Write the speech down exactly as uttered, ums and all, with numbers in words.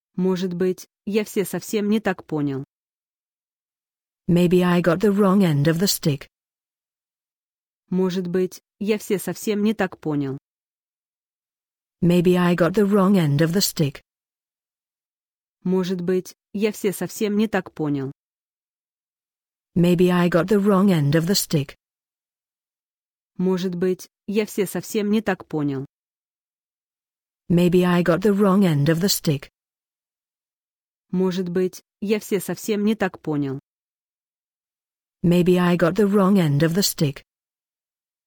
Может быть, я все совсем не так понял. Maybe I got the wrong end of the stick. Может быть, я все совсем не так понял. Maybe I got the wrong end of the stick. Может быть, я все совсем не так понял. Maybe I got the wrong end of the stick. Может быть, я все совсем не так понял. Maybe I got the wrong end of the stick. Может быть, я все совсем не так понял. Maybe I got the wrong end of the stick.